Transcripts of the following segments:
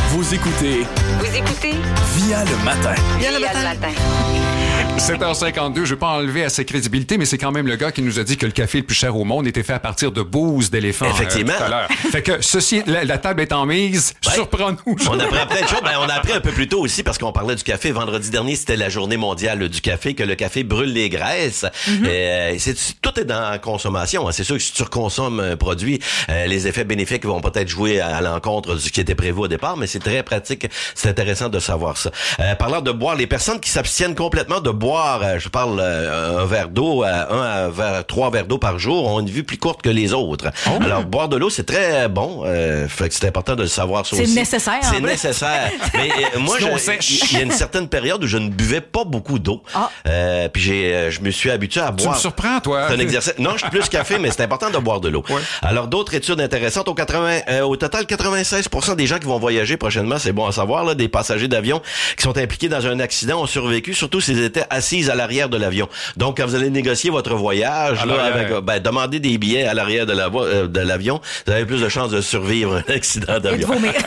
Vous écoutez Via le matin. Via le matin. 7h52, je ne vais pas enlever à sa crédibilité, mais c'est quand même le gars qui nous a dit que le café le plus cher au monde était fait à partir de bouse d'éléphant. Effectivement. Tout à l'heure. Fait que ceci, la table est en mise. Ouais. Surprends-nous. On apprend plein de choses. On a appris un peu plus tôt aussi, parce qu'on parlait du café. Vendredi dernier, c'était la journée mondiale du café, que le café brûle les graisses. Tout est dans la consommation. Hein. C'est sûr que si tu reconsommes un produit, les effets bénéfiques vont peut-être jouer à l'encontre de ce qui était prévu au départ, mais c'est très pratique. C'est intéressant de savoir ça. Parlant de boire, les personnes qui s'abstiennent complètement de boire, je parle un verre d'eau, 3 verres d'eau par jour, ont une vue plus courte que les autres. Alors, boire de l'eau, c'est très bon. Fait que c'est important de le savoir ça aussi. C'est nécessaire. C'est nécessaire. Mais moi, il y a une certaine période où je ne buvais pas beaucoup d'eau. Puis je me suis habitué à boire. Tu me surprends, toi. C'est un exercice. Non, je suis plus café, mais c'est important de boire de l'eau. Ouais. Alors, d'autres études intéressantes. Au total, 96% des gens qui vont voyager prochainement, c'est bon à savoir, là, des passagers d'avion qui sont impliqués dans un accident ont survécu, surtout s'ils étaient assis à l'arrière de l'avion. Donc, quand vous allez négocier votre voyage, demandez des billets à l'arrière de l'avion, vous avez plus de chances de survivre un accident d'avion.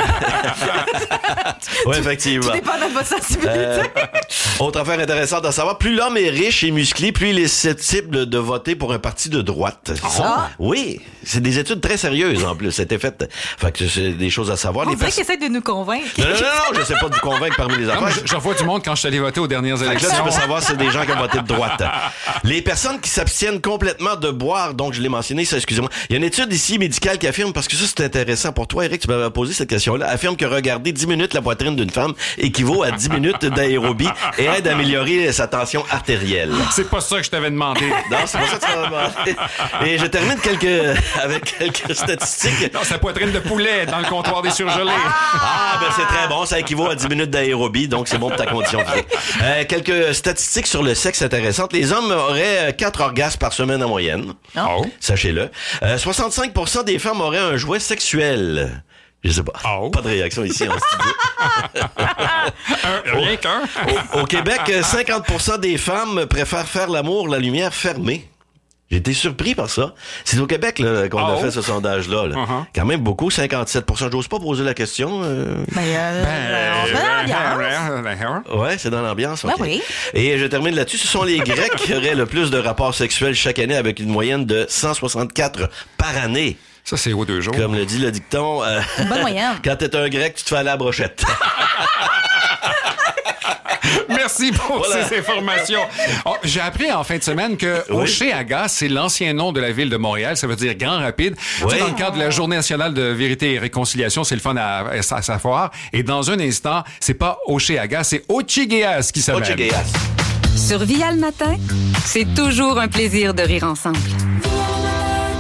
Oui, effectivement. Tout dépend de votre sensibilité. Autre affaire intéressante à savoir, plus l'homme est riche et musclé, plus il est susceptible de voter pour un parti de droite. Oui, c'est des études très sérieuses en plus. C'était fait. Fait que c'est des choses à savoir. On dirait qu'ils essaient de nous convaincre. Non, je sais pas de vous convaincre parmi les affaires. J'en vois du monde quand je suis allé voter aux dernières élections. Là, tu peux savoir si c'est des gens qui ont voté de droite. Les personnes qui s'abstiennent complètement de boire, donc je l'ai mentionné, ça, excusez-moi. Il y a une étude ici médicale qui affirme, parce que ça, c'est intéressant pour toi, Eric, tu m'avais posé cette question-là, affirme que regarder 10 minutes la poitrine d'une femme équivaut à 10 minutes d'aérobie et aide à améliorer sa tension artérielle. C'est pas ça que je t'avais demandé. Non, c'est pas ça que tu m'avais demandé. Et je termine avec quelques statistiques. Non, c'est la poitrine de poulet dans le comptoir des surgelés. C'est très bon, ça équivaut à 10 minutes d'aérobie, donc c'est bon pour ta condition physique. Quelques statistiques sur le sexe intéressantes. Les hommes auraient 4 orgasmes par semaine en moyenne. Sachez-le. 65% des femmes auraient un jouet sexuel. Je sais pas. Pas de réaction ici en studio. Rien qu'un. Au Québec, 50% des femmes préfèrent faire l'amour la lumière fermée. J'ai été surpris par ça. C'est au Québec là, qu'on a fait ce sondage-là. Là. Quand même beaucoup, 57%. J'ose pas poser la question. On se met dans l'ambiance. Ouais, c'est dans l'ambiance. Okay. Oui. Et je termine là-dessus. Ce sont les Grecs qui auraient le plus de rapports sexuels chaque année avec une moyenne de 164 par année. Ça, c'est aux 2 jours. Comme le dit le dicton. Une bonne moyenne. Quand t'es un Grec, tu te fais aller à la brochette. Merci pour ces informations. J'ai appris en fin de semaine que Hochelaga, c'est l'ancien nom de la ville de Montréal. Ça veut dire Grand Rapide. Tu sais, dans le cadre de la Journée nationale de vérité et réconciliation, c'est le fun à savoir. Et dans un instant, c'est pas Hochelaga, c'est Ochigueas qui s'appelle. Ochigueas. Sur Via le matin, c'est toujours un plaisir de rire ensemble.